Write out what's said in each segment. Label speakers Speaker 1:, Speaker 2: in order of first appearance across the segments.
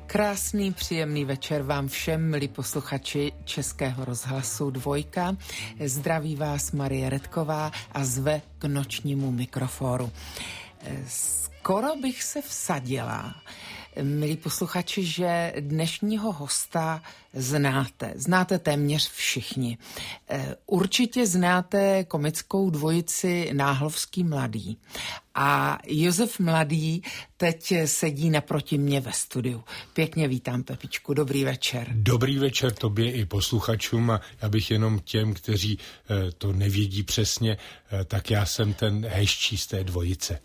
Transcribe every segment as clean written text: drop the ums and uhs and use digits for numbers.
Speaker 1: Krásný, příjemný večer vám všem, milí posluchači Českého rozhlasu Dvojka. Zdraví vás Marie Redková a zve k nočnímu mikrofonu. Skoro bych se vsadila, milí posluchači, že dnešního hosta znáte téměř všichni. Určitě znáte komickou dvojici Náhlovský Mladý. A Josef Mladý teď sedí naproti mě ve studiu. Pěkně vítám, Pepičku, dobrý večer.
Speaker 2: Dobrý večer tobě i posluchačům a já bych jenom těm, kteří to nevědí přesně, tak já jsem ten hezčí z té dvojice.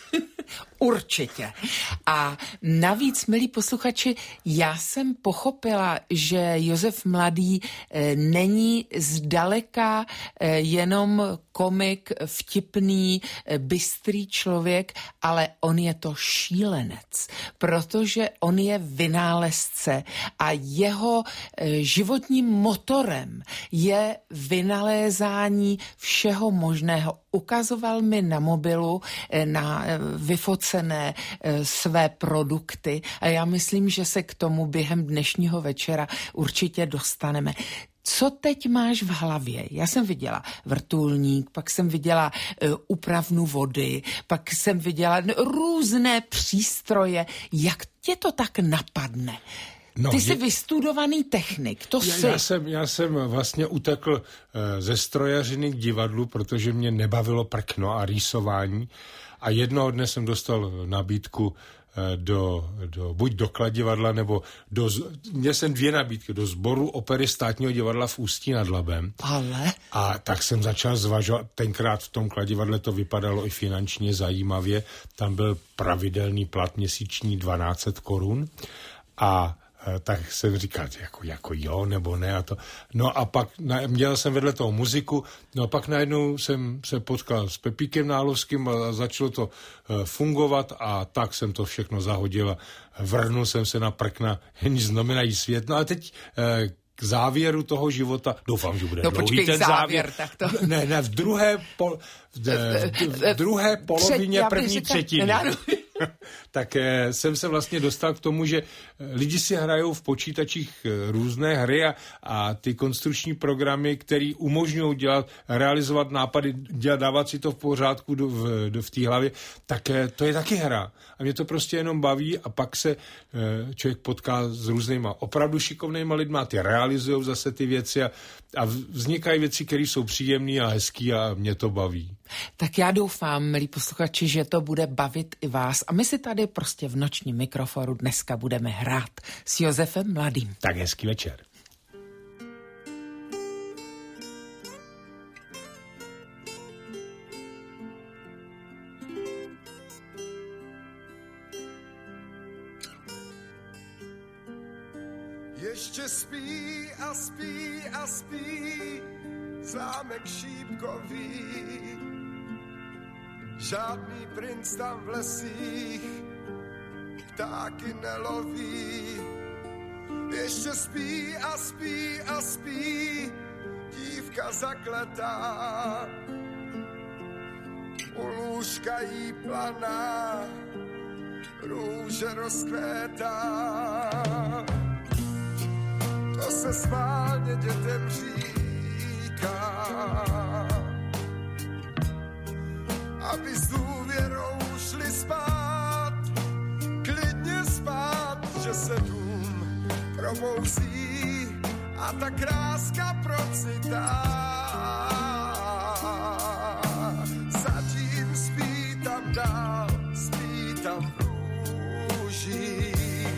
Speaker 1: Určitě. A navíc, milí posluchači, já jsem pochopila, že Josef Mladý není zdaleka jenom komik, vtipný, bystrý člověk, ale on je to šílenec, protože on je vynálezce a jeho životním motorem je vynalézání všeho možného. Ukazoval mi na mobilu, na vyfocené své produkty a já myslím, že se k tomu během dnešního večera určitě dostaneme. Co teď máš v hlavě? Já jsem viděla vrtulník, pak jsem viděla úpravnu vody, pak jsem viděla různé přístroje. Jak tě to tak napadne? No, ty jsi vystudovaný technik, to jsi.
Speaker 2: Já jsem vlastně utekl ze strojařiny k divadlu, protože mě nebavilo prkno a rýsování. A jednoho dne jsem dostal nabídku buď do Kladivadla, nebo měl jsem 2 nabídky, do sboru opery Státního divadla v Ústí nad Labem.
Speaker 1: Ale?
Speaker 2: A tak jsem začal zvažovat, tenkrát v tom Kladivadle to vypadalo i finančně zajímavě, tam byl pravidelný plat měsíční 1200 korun a tak jsem říkal, jako jo, nebo ne a to. No a pak měl jsem vedle toho muziku, no a pak najednou jsem se potkal s Pepíkem Náhlovským a začalo to fungovat a tak jsem to všechno zahodil a vrhnul jsem se na prkna, nic znamenají svět. No a teď k závěru toho života, doufám, že bude dlouhý ten závěr.
Speaker 1: Tak to...
Speaker 2: Ne, v druhé polovině první třetiny. Tak jsem se vlastně dostal k tomu, že lidi si hrajou v počítačích různé hry a ty konstrukční programy, které umožňují realizovat nápady, dávat si to v pořádku v té hlavě, tak to je taky hra. A mě to prostě jenom baví a pak se člověk potká s různýma opravdu šikovnýma lidma, ty realizují zase ty věci a vznikají věci, které jsou příjemné a hezký a mě to baví.
Speaker 1: Tak já doufám, milí posluchači, že to bude bavit i vás. A my si tady prostě v nočním mikrofonu dneska budeme hrát s Josefem Mladým.
Speaker 2: Tak hezký večer.
Speaker 3: Ještě spí a spí a spí zámek šípkový. Žádný princ tam v lesích ptáky neloví. Ještě spí a spí a spí dívka zakletá. U lůžka jí planá růže rozkvétá. To se schválně dětem říká, aby s důvěrou šli spát, klidně spát, že se dům probouzí a ta kráska procitá. Zatím spí tam dál, spí tam v růžích.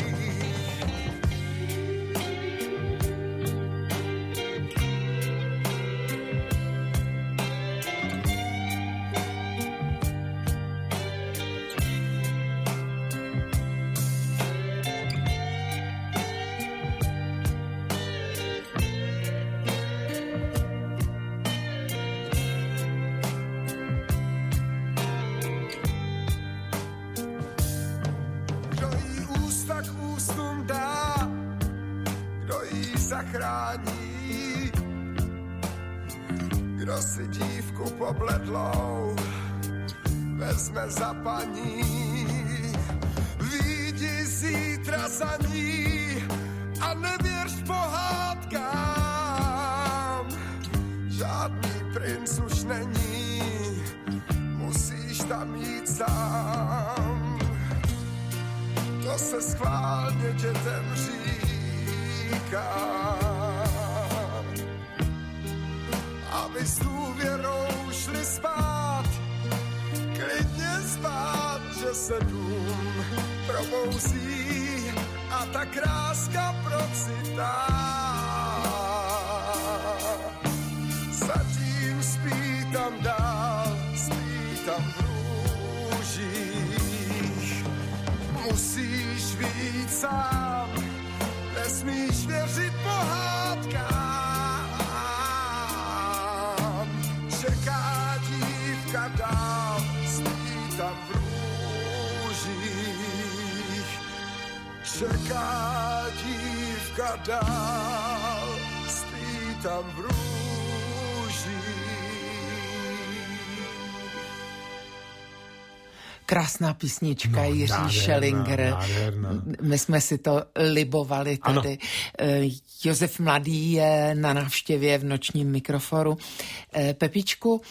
Speaker 3: Zachrání, kdo si dívku pobledlou vezme za paní. Vyjdi zítra za ní a nevěř pohádkám. Žádný princ už není, musíš tam jít sám. To se schválně dětem říká, aby s důvěrou šli spát, klidně spát, že se dům probouzí a ta kráska procitá. Zatím spí tam dál, spí tam v růžích. Musíš vyjít sám, nesmíš věřit pohádkám. Čeká dívka dál, spí tam v růžích. Čeká dívka dál, spí tam v růžích.
Speaker 1: Krásná písnička, Jiří Schellinger. My jsme si to libovali tady. Josef Mladý je na návštěvě v nočním mikroforu. Pepičku,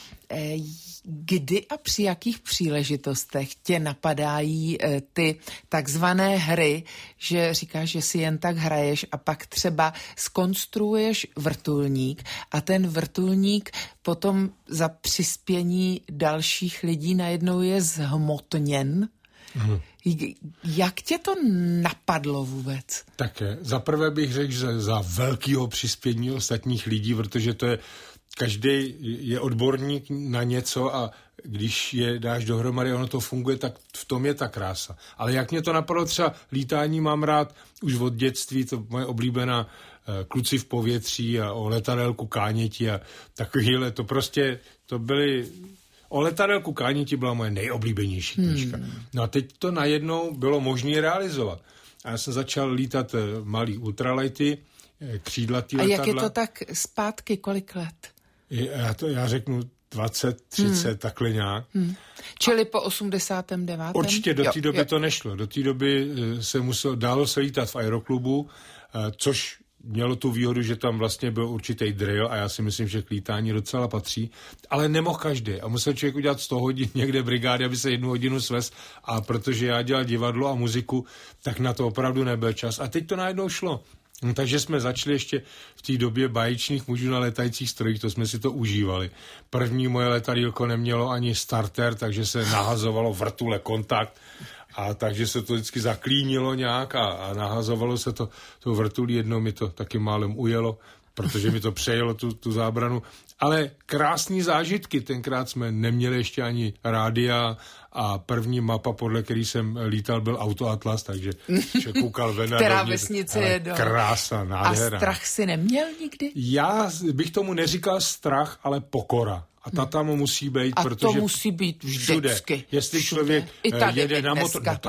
Speaker 1: kdy a při jakých příležitostech tě napadají ty takzvané hry, že říkáš, že si jen tak hraješ a pak třeba zkonstruuješ vrtulník a ten vrtulník potom za přispění dalších lidí najednou je zhmotněn? Jak tě to napadlo vůbec?
Speaker 2: Tak zaprvé bych řekl, že za velkého přispění ostatních lidí, protože to je každý je odborník na něco a když je dáš dohromady, ono to funguje, tak v tom je ta krása. Ale jak mě to napadlo, třeba lítání mám rád už od dětství, to moje oblíbená Kluci v povětří a o letadelku Káněti a takovýhle, to prostě, to byly... O letadelku Káněti byla moje nejoblíbenější knížka. No a teď to najednou bylo možné realizovat. A já jsem začal lítat malý ultralighty, křídlatý letadla.
Speaker 1: A jak je to tak zpátky, kolik let?
Speaker 2: Já řeknu 20, 30, takhle nějak.
Speaker 1: Čili po 89.
Speaker 2: Určitě do té doby to nešlo. Do té doby dalo se lítat v aeroklubu, což mělo tu výhodu, že tam vlastně byl určitý drill a já si myslím, že k lítání docela patří, ale nemohl každý a musel člověk udělat 100 hodin někde brigády, aby se 1 hodinu svez a protože já dělal divadlo a muziku, tak na to opravdu nebyl čas a teď to najednou šlo. No, takže jsme začali ještě v té době báječných mužů na letajících strojích, to jsme si to užívali. První moje letadýlko nemělo ani starter, takže se nahazovalo vrtule kontakt a takže se to vždycky zaklínilo nějak a nahazovalo se to vrtulí. Jednou mi to taky málem ujelo, protože mi to přejelo tu zábranu. Ale krásný zážitky, tenkrát jsme neměli ještě ani rádia a první mapa, podle který jsem lítal, byl Autoatlas, takže koukal ven.
Speaker 1: Která vesnice je do...
Speaker 2: Krása, nádhera.
Speaker 1: A strach si neměl nikdy?
Speaker 2: Já bych tomu neříkal strach, ale pokora. A ta tam musí být,
Speaker 1: a
Speaker 2: protože...
Speaker 1: A to musí být vždycky.
Speaker 2: Jestli člověk jede na motor... No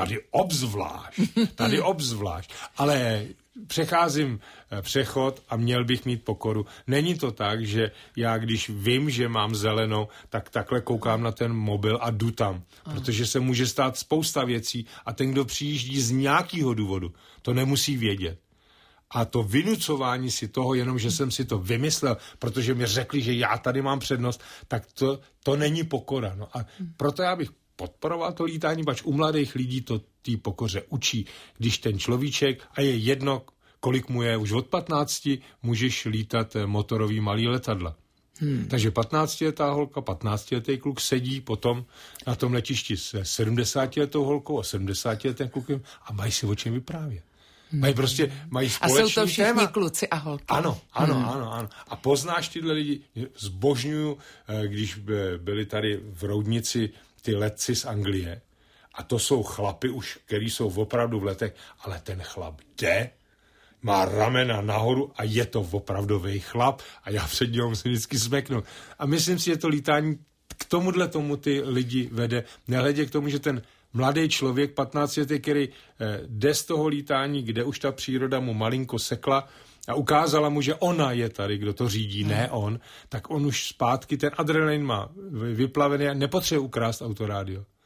Speaker 2: tady obzvlášť. Ale přecházím přechod a měl bych mít pokoru. Není to tak, že já, když vím, že mám zelenou, tak takhle koukám na ten mobil a jdu tam. Protože se může stát spousta věcí a ten, kdo přijíždí z nějakého důvodu, to nemusí vědět. A to vynucování si toho, jenom že jsem si to vymyslel, protože mi řekli, že já tady mám přednost, tak to není pokora. No a proto já bych podporoval to lítání, pač u mladých lidí to té pokoře učí. Když ten človíček, a je jedno, kolik mu je, už od 15 můžeš lítat motorový malý letadla. Takže 15letá holka, 15letý kluk sedí potom na tom letišti se 70letou holkou a 70letým klukem a mají si o čem vyprávět. Mají společný téma.
Speaker 1: A jsou to všichni kluci a holky.
Speaker 2: Ano. A poznáš tyhle lidi, zbožňuju, když byli tady v Roudnici ty letci z Anglie, a to jsou chlapy už, který jsou opravdu v letech, ale ten chlap jde, má ramena nahoru a je to opravdový chlap a já před něm musím vždycky smeknout. A myslím si, že to lítání k tomuhle tomu ty lidi vede, nehledě k tomu, že ten mladý člověk, 15 letý, který jde z toho lítání, kde už ta příroda mu malinko sekla a ukázala mu, že ona je tady, kdo to řídí, ne on, tak on už zpátky ten adrenalin má vyplavený a nepotřebuje ukrást autorádio.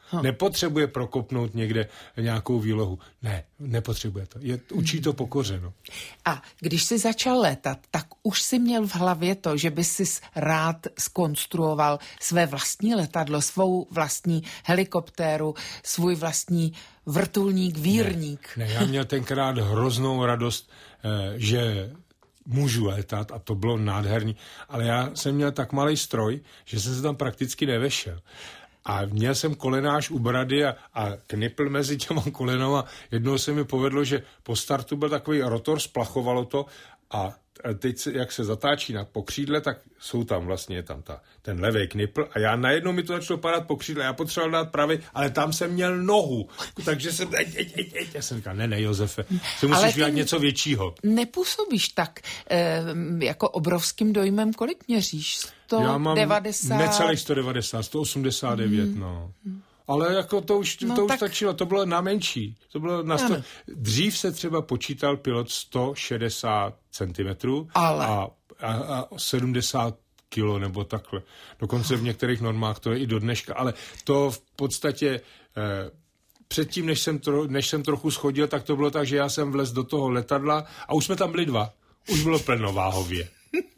Speaker 2: Nepotřebuje prokopnout někde nějakou výlohu. Ne, nepotřebuje to. Učí to pokoře. No.
Speaker 1: A když jsi začal létat, tak už jsi měl v hlavě to, že by jsi rád zkonstruoval své vlastní letadlo, svou vlastní helikoptéru, svůj vlastní vrtulník, vírník.
Speaker 2: Ne, já měl tenkrát hroznou radost, že můžu létat a to bylo nádherný, ale já jsem měl tak malý stroj, že jsem se tam prakticky nevešel. A měl jsem kolenáž u brady a knipl mezi těma kolenama. Jednou se mi povedlo, že po startu byl takový rotor, splachovalo to a teď, jak se zatáčí na pokřídle, tak jsou tam vlastně ten levý knipl a já najednou mi to začalo padat po křídle, já potřeboval dát pravý, ale tam jsem měl nohu, takže jsem já jsem říkal, ne, Josefe, ty musíš dělat něco většího.
Speaker 1: Nepůsobíš tak jako obrovským dojmem, kolik měříš? 190?
Speaker 2: Já mám necelých 190, 189, no. Ale jako to už stačilo, to bylo na menší. To bylo na 100. Dřív se třeba počítal pilot 160 cm a 70 kilo nebo takhle. Dokonce v některých normách to je i do dneška, ale to v podstatě předtím, než jsem trochu schodil, tak to bylo tak, že já jsem vlez do toho letadla a už jsme tam byli dva. Už bylo plno váhově.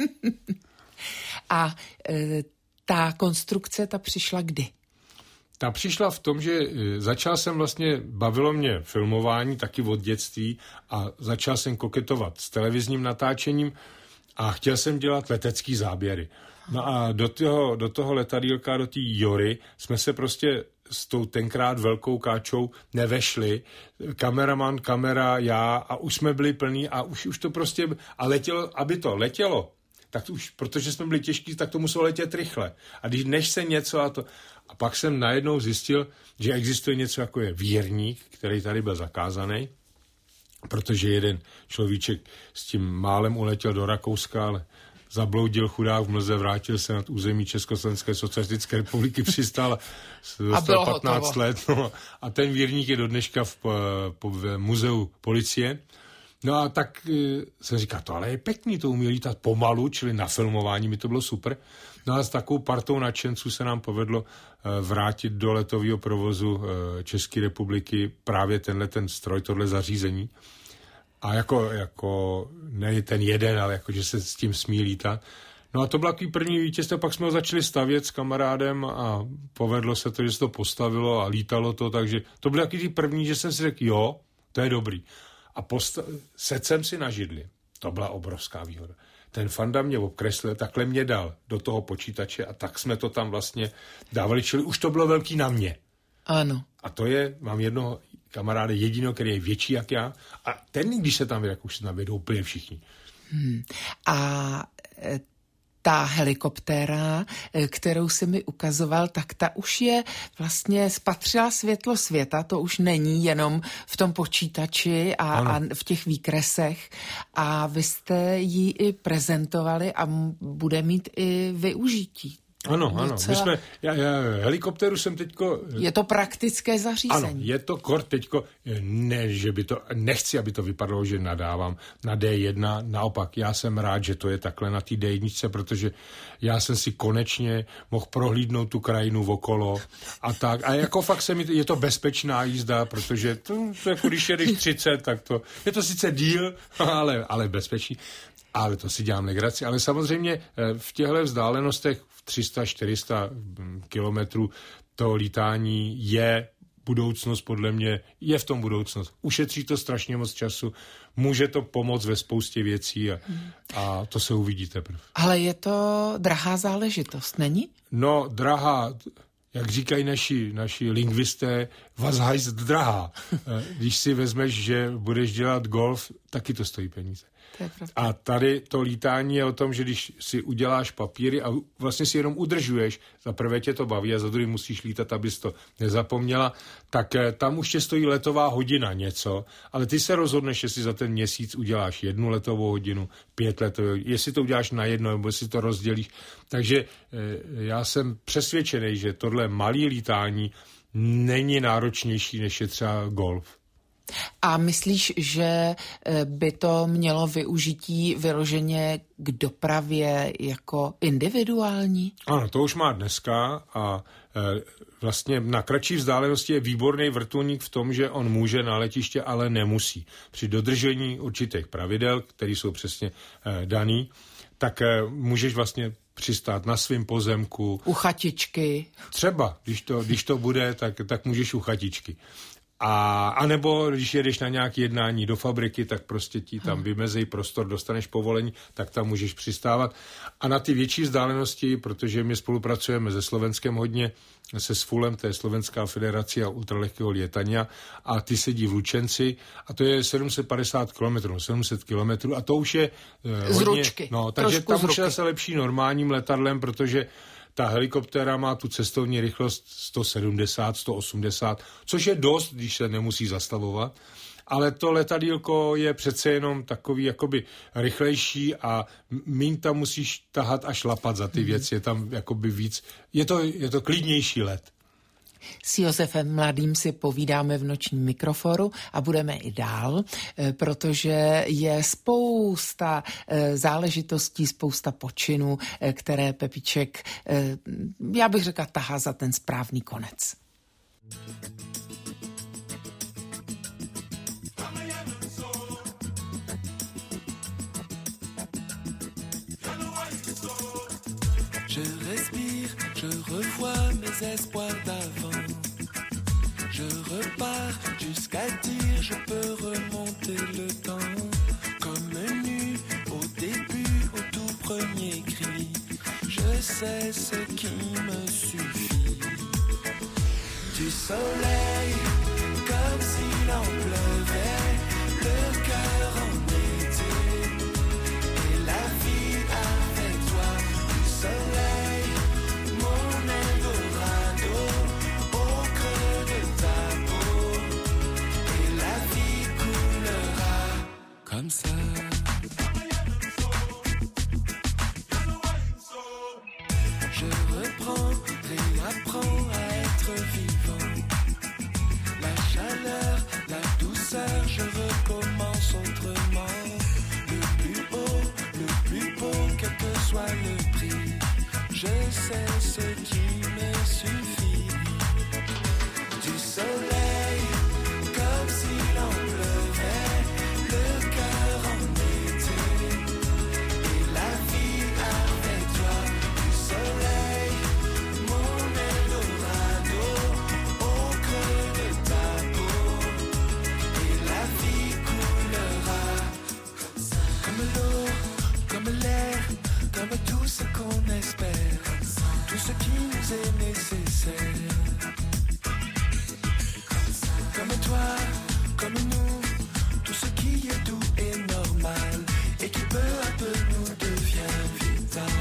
Speaker 1: A ta konstrukce, ta přišla kdy?
Speaker 2: Ta přišla v tom, že začal jsem vlastně, bavilo mě filmování taky od dětství a začal jsem koketovat s televizním natáčením a chtěl jsem dělat letecký záběry. No a do toho letadýlka, do té Jory, jsme se prostě s tou tenkrát velkou káčou nevešli. Kameraman, kamera, já a už jsme byli plní a už to prostě, a letělo, aby to letělo, tak už, protože jsme byli těžký, tak to muselo letět rychle. A když než se něco a pak jsem najednou zjistil, že existuje něco jako je vírník, který tady byl zakázaný, protože jeden človíček s tím málem uletěl do Rakouska, ale zabloudil chudák v mlze, vrátil se nad území Československé socialistické republiky, přistál a dostal 15 let. No, a ten vírník je do dneška v muzeu policie. No a tak jsem říkal, to ale je pěkný, to umí lítat pomalu, čili na filmování mi to bylo super. No a s takovou partou nadšenců se nám povedlo vrátit do letového provozu České republiky právě ten stroj, tohle zařízení. A jako ne ten jeden, ale jako, že se s tím smí lítat. No a to byl takový první vítězství, pak jsme ho začali stavět s kamarádem a povedlo se to, že se to postavilo a lítalo to, takže to byl takový první, že jsem si řekl, jo, to je dobrý. A sedl jsem si na židli. To byla obrovská výhoda. Ten Fanda mě obkreslil, takhle mě dal do toho počítače a tak jsme to tam vlastně dávali, čili už to bylo velký na mě.
Speaker 1: Ano.
Speaker 2: A to mám jednoho kamaráda jediného, který je větší jak já a ten, když se tam vede, jak už se tam vedou úplně všichni.
Speaker 1: A ta helikoptéra, kterou si mi ukazoval, tak ta už je vlastně spatřila světlo světa, to už není jenom v tom počítači a v těch výkresech. A vy jste ji i prezentovali a bude mít i využití.
Speaker 2: Ano. Já helikoptéru jsem teďko...
Speaker 1: Je to praktické zařízení.
Speaker 2: Ano, je to teďko, ne, že by to, nechci, aby to vypadalo, že nadávám na D1, naopak, já jsem rád, že to je takhle na té D1, protože já jsem si konečně mohl prohlídnout tu krajinu okolo a tak. A jako fakt je to bezpečná jízda, protože to jako když jedeš 30, tak to, je to sice díl, ale bezpečný. Ale to si dělám legraci. Ale samozřejmě v těchto vzdálenostech 300-400 kilometrů to lítání je budoucnost, podle mě je v tom budoucnost. Ušetří to strašně moc času, může to pomoct ve spoustě věcí a to se uvidí teprve.
Speaker 1: Ale je to drahá záležitost, není?
Speaker 2: No, drahá, jak říkají naši lingvisté, was heißt drahá. Když si vezmeš, že budeš dělat golf, taky to stojí peníze. A tady to lítání je o tom, že když si uděláš papíry a vlastně si jenom udržuješ, za prvé tě to baví a za druhé musíš lítat, abys to nezapomněla, tak tam už tě stojí letová hodina něco, ale ty se rozhodneš, jestli za ten měsíc uděláš 1 letovou hodinu, 5 letovou, jestli to uděláš na jedno, nebo jestli to rozdělíš. Takže já jsem přesvědčený, že tohle malé lítání není náročnější, než je třeba golf.
Speaker 1: A myslíš, že by to mělo využití vyloženě k dopravě jako individuální?
Speaker 2: Ano, to už má dneska a vlastně na kratší vzdálenosti je výborný vrtulník v tom, že on může na letiště, ale nemusí. Při dodržení určitých pravidel, které jsou přesně daný, tak můžeš vlastně přistát na svém pozemku.
Speaker 1: U chatičky.
Speaker 2: Třeba, když to bude, tak můžeš u chatičky. A nebo když jedeš na nějaké jednání do fabriky, tak prostě ti tam vymezejí prostor, dostaneš povolení, tak tam můžeš přistávat. A na ty větší vzdálenosti, protože my spolupracujeme se Slovenskem hodně, se SFULem, to je Slovenská federace ultralehkého lietania, a ty sedí v Lučenci a to je 750 km, 700 km a to už je
Speaker 1: z
Speaker 2: hodně,
Speaker 1: ručky.
Speaker 2: No, takže tam už je zase lepší normálním letadlem, protože ta helikoptéra má tu cestovní rychlost 170, 180, což je dost, když se nemusí zastavovat. Ale to letadýlko je přece jenom takový jakoby rychlejší a míň tam musíš tahat a šlapat za ty věci. Je tam jakoby víc, je to klidnější let.
Speaker 1: S Josefem Mladým si povídáme v nočním mikroforu a budeme i dál, protože je spousta záležitostí, spousta počinů, které Pepíček, já bych řekla, tahá za ten správný konec.
Speaker 3: Je respire, je revois mes espoirs d'avant. Je repars jusqu'à dire je peux remonter le temps. Comme nu au début, au tout premier cri. Je sais ce qui me suffit. Du soleil, comme s'il en pleuvait, le cœur en été. Et la vie avec toi, du soleil, mon Eldorado, au creux de ta peau. Et la vie coulera comme ça. Je reprends, réapprends à être vivant. La chaleur, la douceur, je recommence autrement. Le plus beau, quel que soit le prix. Je sais ce qui me suffit. Du soleil, comme s'il en pleuvait, le cœur en été. Et la vie avec toi. Du soleil, mon Eldorado, au creux de ta peau. Et la vie coulera comme l'eau, comme l'air, comme tout ce qu'on espère, tout ce qui nous est nécessaire. Comme toi, comme nous, tout ce qui est doux et normal, et qui peu à peu nous devient vital.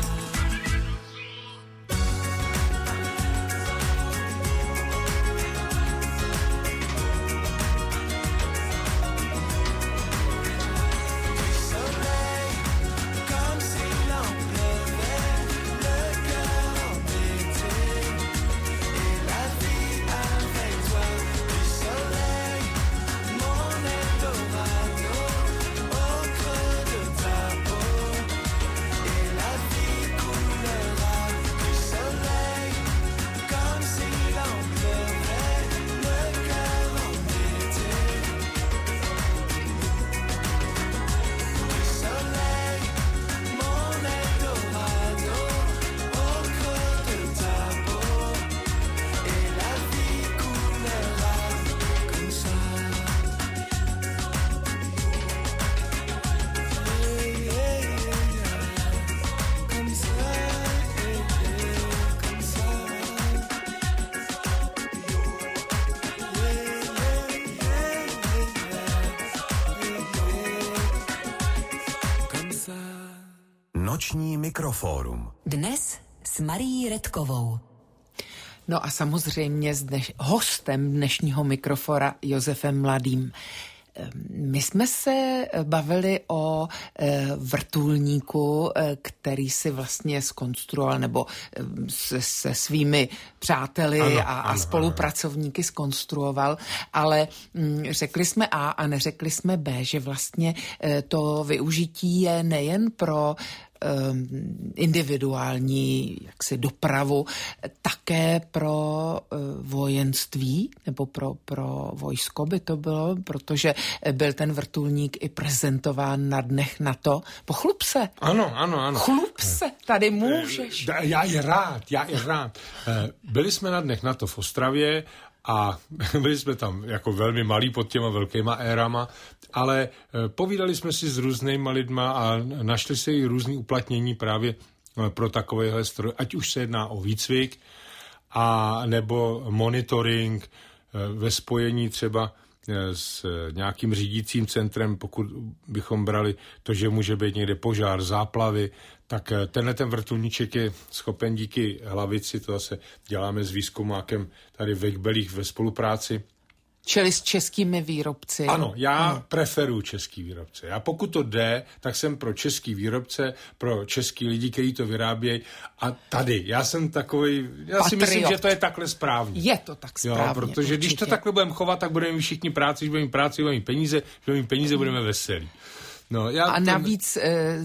Speaker 3: Du soleil, comme s'il en pleuvait, le cœur en été. Et la vie avec toi. Du soleil, mon Eldorado, au creux de ta peau. Et la vie coulera. Du soleil, comme s'il en pleuvait, le cœur en été. Du soleil, mon Eldorado, au creux de ta peau. Et la vie coulera comme ça. Comme ça, comme ça. Comme ça.
Speaker 4: Noční mikrofórum.
Speaker 5: Dnes s Marií Redkovou.
Speaker 1: No a samozřejmě hostem dnešního mikrofora Josefem Mladým. My jsme se bavili o vrtulníku, který si vlastně zkonstruoval, nebo se svými přáteli a spolupracovníky zkonstruoval, ale řekli jsme A a neřekli jsme B, že vlastně to využití je nejen pro individuální dopravu, také pro vojenství nebo pro vojsko by to bylo, protože byl ten vrtulník i prezentován na dnech NATO. Pochlup se.
Speaker 2: Ano.
Speaker 1: Chlup se, tady můžeš.
Speaker 2: Já je rád. Byli jsme na dnech NATO v Ostravě a byli jsme tam jako velmi malí pod těma velkýma érama, ale povídali jsme si s různýma lidma a našli se i různý uplatnění právě pro takovéhle stroj, ať už se jedná o výcvik a nebo monitoring ve spojení třeba s nějakým řídícím centrem, pokud bychom brali to, že může být někde požár, záplavy, tak tenhle ten vrtulníček je schopen díky hlavici, to zase děláme s výzkumákem tady ve Kbelích ve spolupráci.
Speaker 1: Čili s českými výrobci.
Speaker 2: Ano, já preferuji český výrobce. Já pokud to jde, tak jsem pro český výrobce, pro český lidi, kteří to vyrábějí. A tady, já jsem takový, já si myslím, že to je takhle správně.
Speaker 1: Je to tak správně.
Speaker 2: Jo, protože určitě. Když to takhle budeme chovat, tak budeme mít všichni práci, když budeme mít práci, budeme mít peníze, budeme veselí. No,
Speaker 1: a navíc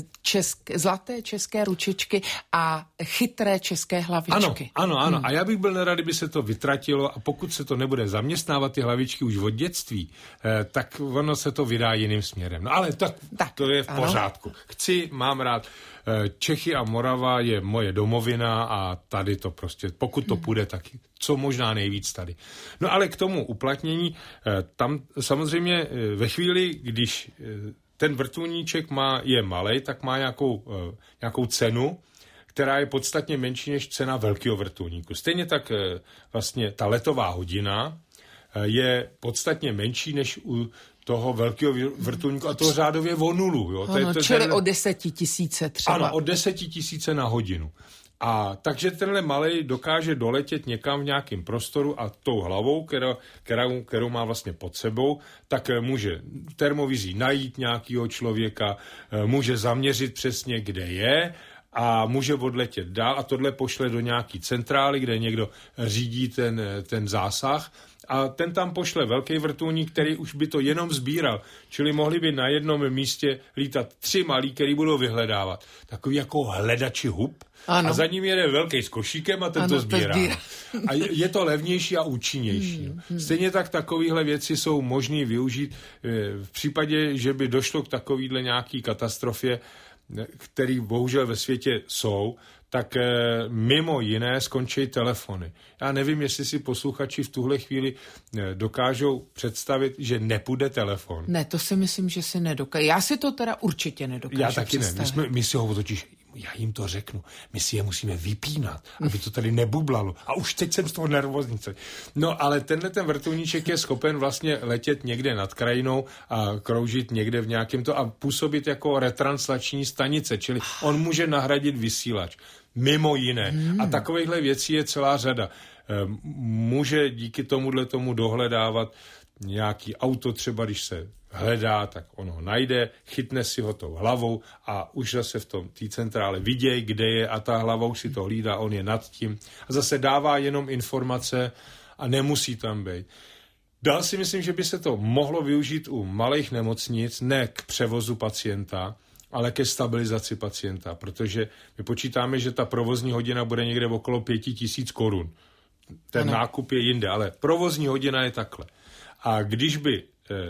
Speaker 1: zlaté české ručičky a chytré české hlavičky.
Speaker 2: Ano. A já bych byl nerad, kdyby se to vytratilo a pokud se to nebude zaměstnávat ty hlavičky už od dětství, tak ono se to vydá jiným směrem. No ale tak to je v pořádku. Mám rád. Čechy a Morava je moje domovina a tady to prostě, pokud to půjde, tak co možná nejvíc tady. No ale k tomu uplatnění, tam samozřejmě ve chvíli, když ten vrtulníček je malej, tak má nějakou cenu, která je podstatně menší než cena velkého vrtulníku. Stejně tak vlastně ta letová hodina je podstatně menší než u toho velkého vrtulníku a toho řádově o nulu. Jo.
Speaker 1: Čili o 10 000 třeba.
Speaker 2: Ano, o 10 000 na hodinu. A takže tenhle malej dokáže doletět někam v nějakém prostoru a tou hlavou, kterou má vlastně pod sebou, tak může termovizí najít nějakého člověka, může zaměřit přesně, kde je a může odletět dál a tohle pošle do nějaký centrály, kde někdo řídí ten zásah a ten tam pošle velký vrtulník, který už by to jenom sbíral. Čili mohli by na jednom místě lítat 3 malí, který budou vyhledávat. Takový jako hledači hub. Ano. A za ním jede velký s košíkem a ten to sbírá. A je to levnější a účinnější. Stejně tak takovéhle věci jsou možné využít v případě, že by došlo k takovýhle nějaký katastrofě, který bohužel ve světě jsou, tak mimo jiné skončí telefony. Já nevím, jestli si posluchači v tuhle chvíli dokážou představit, že nepůjde telefon.
Speaker 1: Ne, to si myslím, že si nedokážu. Já si to teda určitě nedokážu
Speaker 2: Já taky
Speaker 1: představit.
Speaker 2: Ne. My si ho totiž, já jim to řeknu, my si je musíme vypínat, aby to tady nebublalo. A už teď jsem z toho nervózní. No, ale ten vrtulníček je schopen vlastně letět někde nad krajinou a kroužit někde v nějakém to a působit jako retranslační stanice, čili on může nahradit vysílač. Mimo jiné. A takovýchhle věcí je celá řada. Může díky tomu dohledávat nějaký auto, třeba když se hledá, tak on ho najde, chytne si ho tou hlavou a už zase v té centrále viděj, kde je a ta hlava už si to hlídá, on je nad tím a zase dává jenom informace a nemusí tam být. Dál si myslím, že by se to mohlo využít u malých nemocnic, ne k převozu pacienta, ale ke stabilizaci pacienta, protože my počítáme, že ta provozní hodina bude někde okolo 5 000 korun. Ten nákup je jinde, ale provozní hodina je takhle. A když by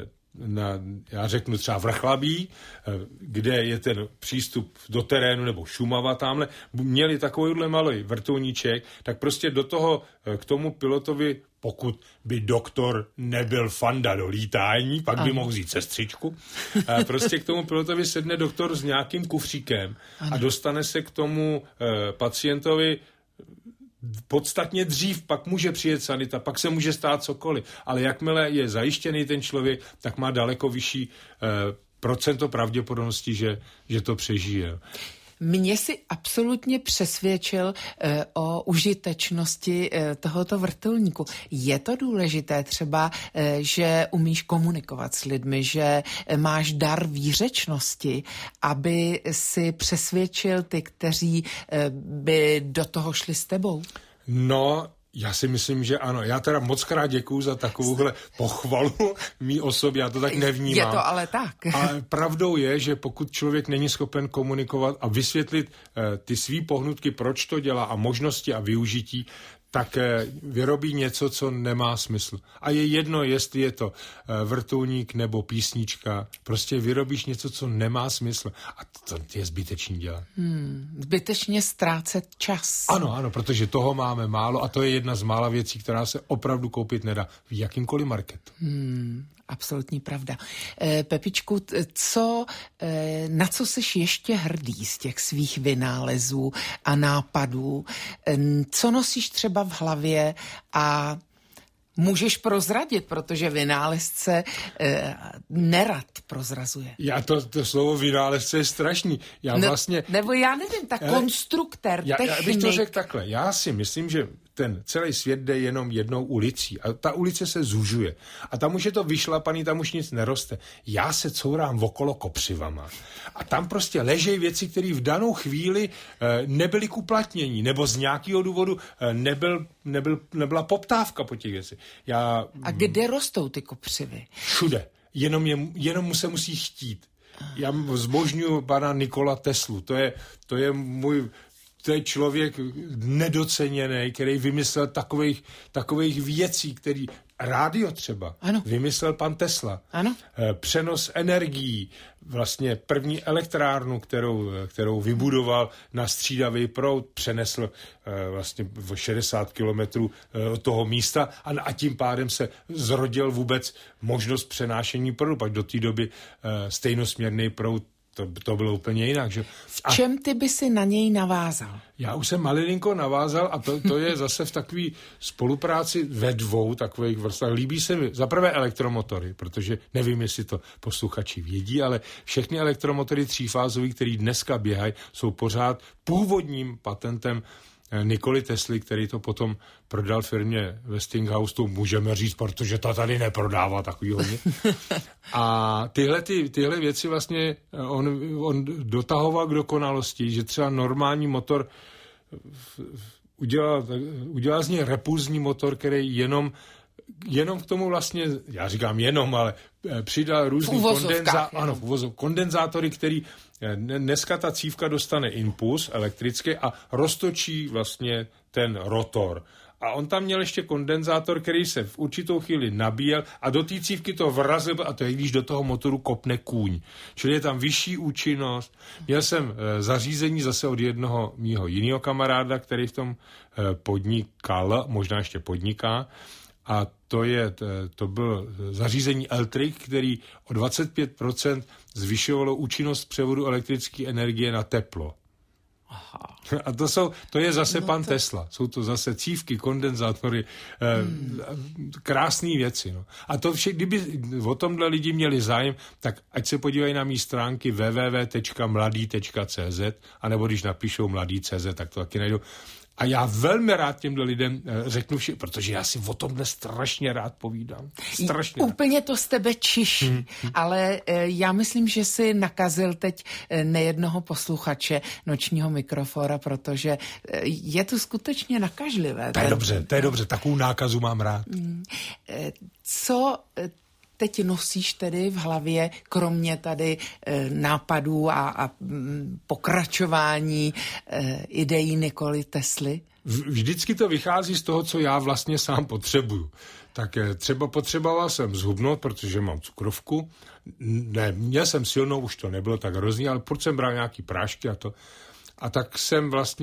Speaker 2: já řeknu třeba Vrchlabí, kde je ten přístup do terénu, nebo Šumava tamhle, měli takovýhle malý vrtulníček, tak prostě do toho, k tomu pilotovi, pokud by doktor nebyl fanda do lítání, pak by mohl vzít sestřičku, prostě k tomu pilotovi sedne doktor s nějakým kufříkem a dostane se k tomu pacientovi podstatně dřív, pak může přijet sanita, pak se může stát cokoliv. Ale jakmile je zajištěný ten člověk, tak má daleko vyšší procento pravděpodobnosti, že to přežije.
Speaker 1: Mě si absolutně přesvědčil o užitečnosti tohoto vrtulníku. Je to důležité třeba, že umíš komunikovat s lidmi, že máš dar výřečnosti, aby si přesvědčil ty, kteří by do toho šli s tebou?
Speaker 2: No, já si myslím, že ano. Já teda moc krát děkuju za takovouhle pochvalu mý osobě, já to tak nevnímám.
Speaker 1: Je to ale tak.
Speaker 2: Ale pravdou je, že pokud člověk není schopen komunikovat a vysvětlit ty svý pohnutky, proč to dělá a možnosti a využití, tak vyrobí něco, co nemá smysl. A je jedno, jestli je to vrtulník nebo písnička. Prostě vyrobíš něco, co nemá smysl. A to je zbytečný dělat.
Speaker 1: Zbytečně ztrácet čas.
Speaker 2: Ano, protože toho máme málo a to je jedna z mála věcí, která se opravdu koupit nedá v jakýmkoliv marketu.
Speaker 1: Absolutní pravda. Pepičku, na co jsi ještě hrdý z těch svých vynálezů a nápadů? Co nosíš třeba v hlavě a můžeš prozradit, protože vynálezce nerad prozrazuje.
Speaker 2: To slovo vynálezce je strašný.
Speaker 1: Nebo já nevím, konstruktér, technik.
Speaker 2: Já bych to řekl takhle. Já si myslím, že ten celý svět jde jenom jednou ulicí a ta ulice se zužuje. A tam už je to vyšlapaný, tam už nic neroste. Já se courám okolo kopřivama. A tam prostě ležejí věci, které v danou chvíli nebyly k uplatnění, nebo z nějakého důvodu nebyla poptávka po těch věcech.
Speaker 1: A kde rostou ty kopřivy?
Speaker 2: Všude. Jenom se musí chtít. Já zbožňuju pana Nikola Teslu. To je člověk nedoceněný, který vymyslel takových věcí, který rádio třeba vymyslel pan Tesla.
Speaker 1: Ano.
Speaker 2: Přenos energií, vlastně první elektrárnu, kterou vybudoval na střídavý proud, přenesl vlastně v 60 kilometrů od toho místa a tím pádem se zrodil vůbec možnost přenášení proudu. Pak do té doby stejnosměrný proud to bylo úplně jinak. Že?
Speaker 1: V čem ty by si na něj navázal?
Speaker 2: Já už jsem malinko navázal a to je zase v takové spolupráci ve dvou takových vrstvách. Líbí se mi zaprvé elektromotory, protože nevím, jestli to posluchači vědí, ale všechny elektromotory třífázový, které dneska běhají, jsou pořád původním patentem Nikoli Tesly, který to potom prodal firmě Westinghouse, to můžeme říct, protože ta tady neprodává takový hodně. A tyhle věci vlastně on dotahoval k dokonalosti, že třeba normální motor udělal z něj repulzní motor, který jenom k tomu vlastně, já říkám jenom, ale přidal různý kondenzátory, který dneska ta cívka dostane impuls elektrický a roztočí vlastně ten rotor. A on tam měl ještě kondenzátor, který se v určitou chvíli nabíjel a do té cívky to vrazil a to je, když do toho motoru kopne kůň. Čili je tam vyšší účinnost. Měl jsem zařízení zase od jednoho mýho jiného kamaráda, který v tom podnikal, možná ještě podniká. A to byl zařízení Eltric, který o 25% zvyšovalo účinnost převodu elektrické energie na teplo. Aha. A to je zase pan Tesla. Jsou to zase cívky, kondenzátory, krásné věci. No. A to vše, kdyby o tomhle lidi měli zájem, tak ať se podívají na mý stránky www.mladý.cz anebo když napíšou mladý.cz, tak to taky najdou. A já velmi rád těmhle lidem řeknu vše, protože já si o tomhle strašně rád povídám.
Speaker 1: Úplně to z tebe čiší, ale já myslím, že si nakazil teď nejednoho posluchače Nočního mikrofora, protože je to skutečně nakažlivé.
Speaker 2: To je dobře, takovou nákazu mám rád.
Speaker 1: Co teď nosíš tedy v hlavě, kromě tady nápadů a pokračování ideí Nikoly Tesly?
Speaker 2: Vždycky to vychází z toho, co já vlastně sám potřebuju. Tak třeba potřeboval jsem zhubnout, protože mám cukrovku. Ne, měl jsem silnou, už to nebylo tak hrozný, ale proč jsem bral nějaký prášky a to. A tak jsem vlastně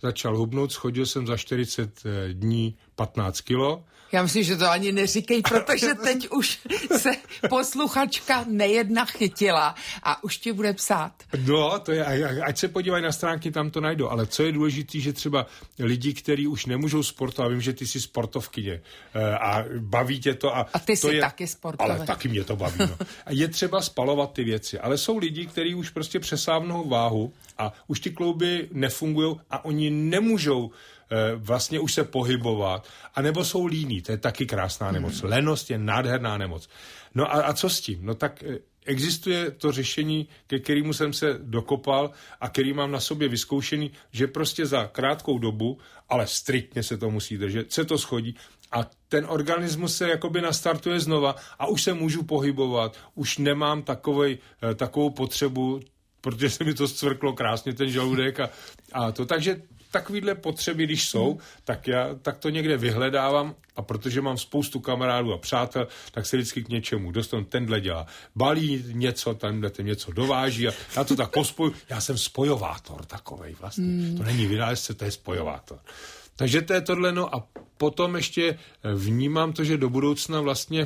Speaker 2: začal hubnout, schodil jsem za 40 dní 15 kilo.
Speaker 1: Já myslím, že to ani neříkej, protože teď už se posluchačka nejedna chytila a už ti bude psát.
Speaker 2: No, to je, ať se podívají na stránky, tam to najdou. Ale co je důležité, že třeba lidi, kteří už nemůžou sportovat, vím, že ty jsi sportovkyně a baví tě to. A
Speaker 1: ty
Speaker 2: to
Speaker 1: jsi
Speaker 2: je,
Speaker 1: taky sportovec.
Speaker 2: Ale taky mě to baví. No. A je třeba spalovat ty věci. Ale jsou lidi, kteří už prostě přesáhnou váhu a už ty klouby nefungují a oni nemůžou vlastně už se pohybovat, anebo jsou líní, to je taky krásná nemoc. Lenost je nádherná nemoc. No a co s tím? No tak existuje to řešení, ke kterému jsem se dokopal a který mám na sobě vyzkoušený, že prostě za krátkou dobu, ale striktně se to musí držet, se to schodí a ten organismus se jakoby nastartuje znova a už se můžu pohybovat, už nemám takovou potřebu, protože se mi to zcvrklo krásně, ten žaludek a to. Takže takovýhle potřeby, když jsou, tak to někde vyhledávám a protože mám spoustu kamarádů a přátel, tak se vždycky k něčemu dostanu. Tenhle dělá balí něco, tenhle ten něco dováží a já to tak pospoju. Já jsem spojovátor takovej vlastně. To není vynálezce, to je spojovátor. Takže to je tohle, no a potom ještě vnímám to, že do budoucna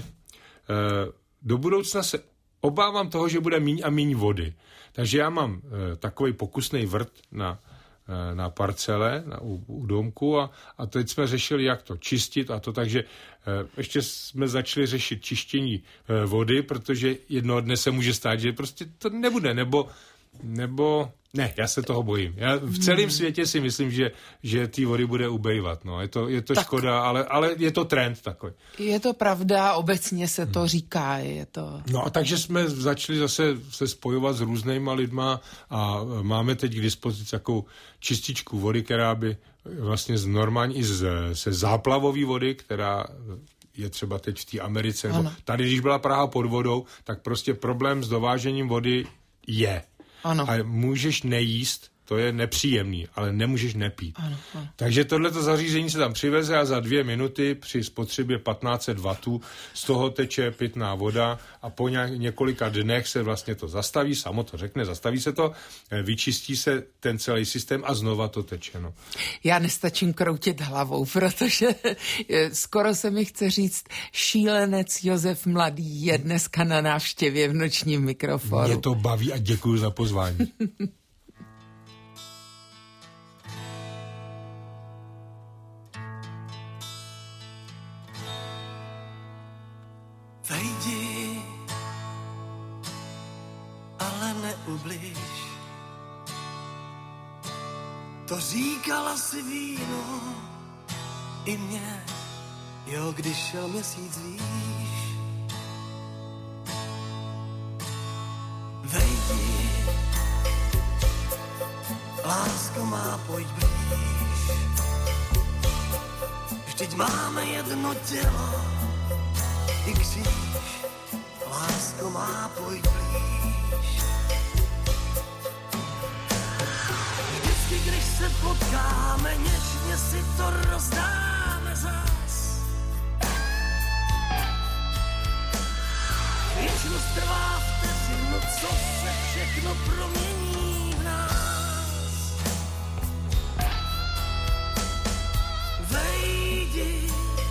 Speaker 2: se obávám toho, že bude míň a míň vody. Takže já mám takový pokusný vrt na parcele, u domku a teď jsme řešili, jak to čistit a to, takže ještě jsme začali řešit čištění vody, protože jednoho dne se může stát, že prostě to nebude, nebo ne, já se toho bojím. Já v celém světě si myslím, že té vody bude ubejvat. No. Je to škoda, ale je to trend takový.
Speaker 1: Je to pravda, obecně se to říká. Je to...
Speaker 2: No a takže jsme začali zase se spojovat s různýma lidma a máme teď k dispozici takovou čističku vody, která by vlastně normální i se záplavový vody, která je třeba teď v té Americe. Tady, když byla Praha pod vodou, tak prostě problém s dovážením vody je.
Speaker 1: Ano.
Speaker 2: A můžeš nejíst, to je nepříjemný, ale nemůžeš nepít.
Speaker 1: Ano.
Speaker 2: Takže tohleto zařízení se tam přiveze a za 2 minuty při spotřebě 1500 W z toho teče pitná voda a po několika dnech se vlastně to zastaví, samo to řekne, zastaví se to, vyčistí se ten celý systém a znova to teče. No.
Speaker 1: Já nestačím kroutit hlavou, protože skoro se mi chce říct, šílenec Josef Mladý je dneska na návštěvě v nočním mikrofonu.
Speaker 2: Mě to baví a děkuji za pozvání.
Speaker 3: Vejdi, ale neubliž. To říkala si víno i mě, jo, když šel měsíc výš. Vejdi, lásko má, pojď blíž. Vždyť máme jedno tělo i kříž, lásko má, pojď blíž. Vždycky, když se potkáme, něžně si to rozdáme zas. Věčnost trvá vteřinu, co se všechno promění v nás. Vejdi,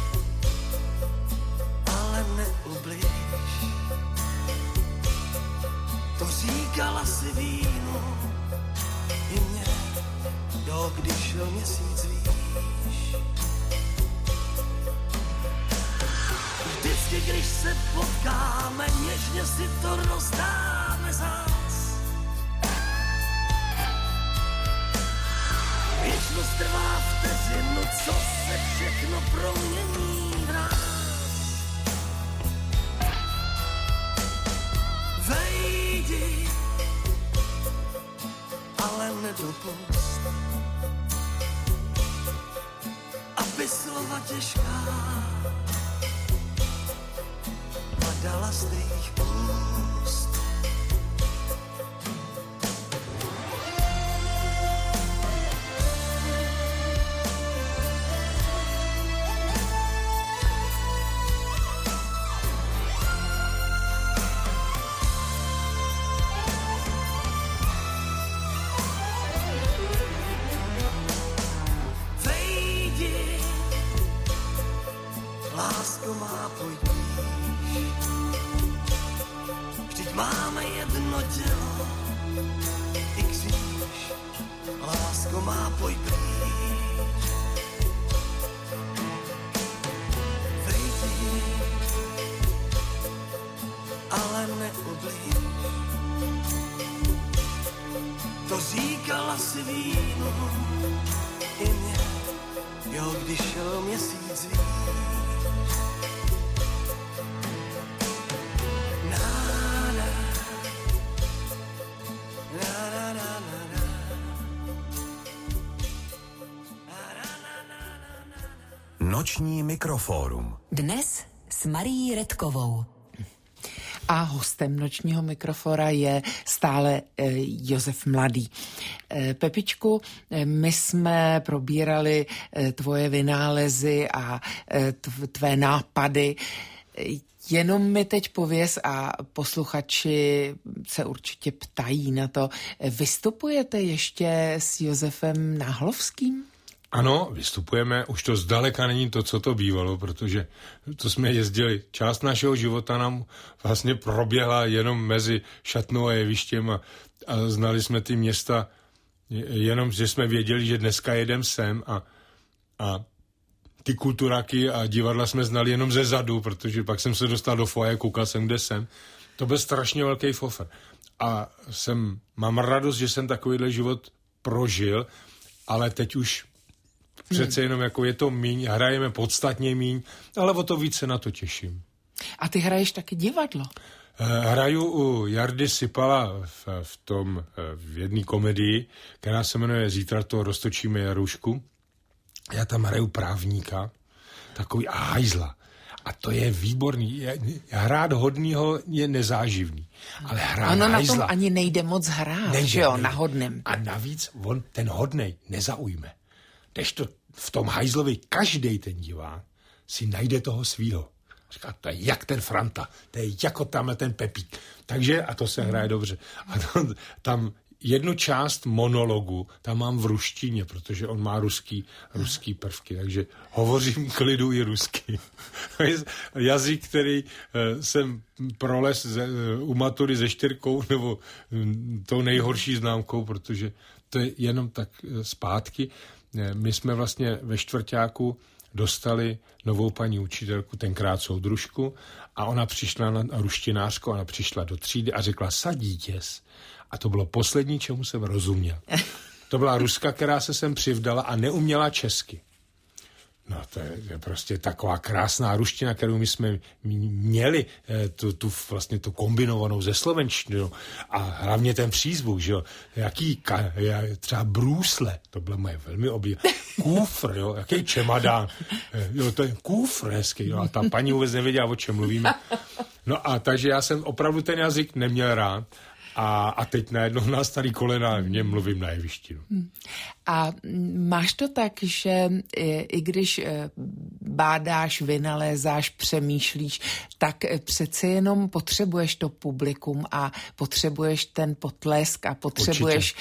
Speaker 3: ale neubliž. To říkala si víno i mě, jo, když šel měsíc výš. Vždycky, když se potkáme, něžně si to rozdáme zas. Věčnost trvá vteřinu, co se všechno promění v nás. Vejdi, ale nedopust, aby slova těžká padala z tvých úst. lásko má, pojď blíž. Vždyť máme jedno tělo i kříž. Lásko má, pojď blíž. Vejdi, ale neublíž. To říkala si vínu i mě, jo, když šel měsíc výš.
Speaker 4: Noční mikrofórum.
Speaker 5: Dnes s Marií Redkovou.
Speaker 1: A hostem nočního mikrofora je stále Josef Mladý. Pepičku, my jsme probírali tvoje vynálezy a tvé nápady. Jenom mi teď pověz a posluchači se určitě ptají na to. Vystupujete ještě s Josefem Náhlovským?
Speaker 2: Ano, vystupujeme, už to zdaleka není to, co to bývalo, protože to jsme jezdili. Část našeho života nám vlastně proběhla jenom mezi Šatnou a Jevištěm a znali jsme ty města jenom, že jsme věděli, že dneska jedem sem a ty kulturáky a divadla jsme znali jenom ze zadu, protože pak jsem se dostal do foaje, koukal jsem, kde jsem. To byl strašně velký fofer. A mám radost, že jsem takovýhle život prožil, ale teď už přece jenom jako je to míň, hrajeme podstatně míň, ale o to víc se na to těším.
Speaker 1: A ty hraješ taky divadlo?
Speaker 2: Hraju u Jardy Sypala v jedné komedii, která se jmenuje Zítra to roztočíme Jaroušku. Já tam hraju právníka, takový hajzla. A to je výborný. Hrát hodnýho je nezáživný. Ale hrát
Speaker 1: ono
Speaker 2: hajzla,
Speaker 1: na tom ani nejde moc hrát, že jo, na hodném.
Speaker 2: A navíc ten hodnej nezaujme. Kdežto v tom hajzlovi každej ten divák si najde toho svýho. Říká, to je jak ten Franta, to je jako tamhle ten Pepík. Takže, a to se hraje dobře. A tam jednu část monologu tam mám v ruštině, protože on má ruský prvky, takže hovořím k lidu i rusky. Jazyk, který jsem prolez u matury se 4 nebo tou nejhorší známkou, protože to je jenom tak zpátky. My jsme vlastně ve čtvrťáku dostali novou paní učitelku, tenkrát soudružku, a ona přišla na ruštinářku, ona přišla do třídy a řekla sadítěs. A to bylo poslední, čemu jsem rozuměl. To byla Ruska, která se sem přivdala a neuměla česky. No to je prostě taková krásná ruština, kterou my jsme měli, vlastně tu kombinovanou ze slovenštinou a hlavně ten přízvuk, že jo, třeba brůsle, to bylo moje velmi oblíbené, kufr, jo, jaký čemadán, jo, to je kufr hezký, jo, a ta paní vůbec nevěděla, o čem mluvíme. No a takže já jsem opravdu ten jazyk neměl rád. A teď najednou na starý kolena v něm mluvím na jevištinu.
Speaker 1: A máš to tak, že i když bádáš, vynalézáš, přemýšlíš, tak přece jenom potřebuješ to publikum a potřebuješ ten potlesk a potřebuješ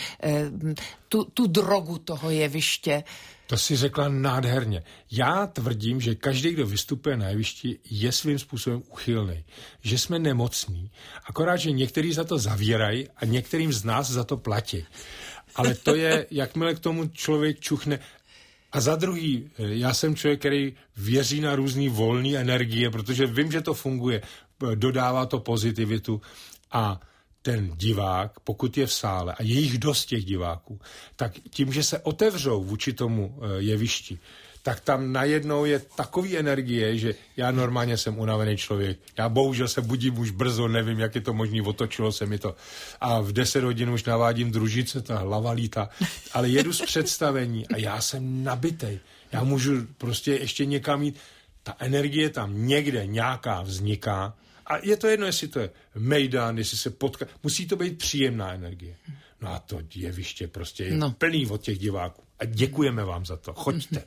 Speaker 1: tu drogu toho jeviště.
Speaker 2: To si řekla nádherně. Já tvrdím, že každý, kdo vystupuje na jevišti, je svým způsobem uchylnej. Že jsme nemocní. Akorát, že některý za to zavírají a některým z nás za to platí. Ale to je, jakmile k tomu člověk čuchne. A za druhý, já jsem člověk, který věří na různý volné energie, protože vím, že to funguje. Dodává to pozitivitu a ten divák, pokud je v sále, a je jich dost těch diváků, tak tím, že se otevřou vůči tomu jevišti, tak tam najednou je takový energie, že já normálně jsem unavený člověk. Já bohužel se budím už brzo, nevím, jak je to možný, otočilo se mi to. A v 10 hodin už navádím družice, ta hlava lítá. Ale jedu z představení a já jsem nabitej. Já můžu prostě ještě někam jít. Ta energie tam někde nějaká vzniká. A je to jedno, jestli to je mejdan, jestli se potká. Musí to být příjemná energie. No a to jeviště prostě je plný od těch diváků. A děkujeme vám za to. Choďte.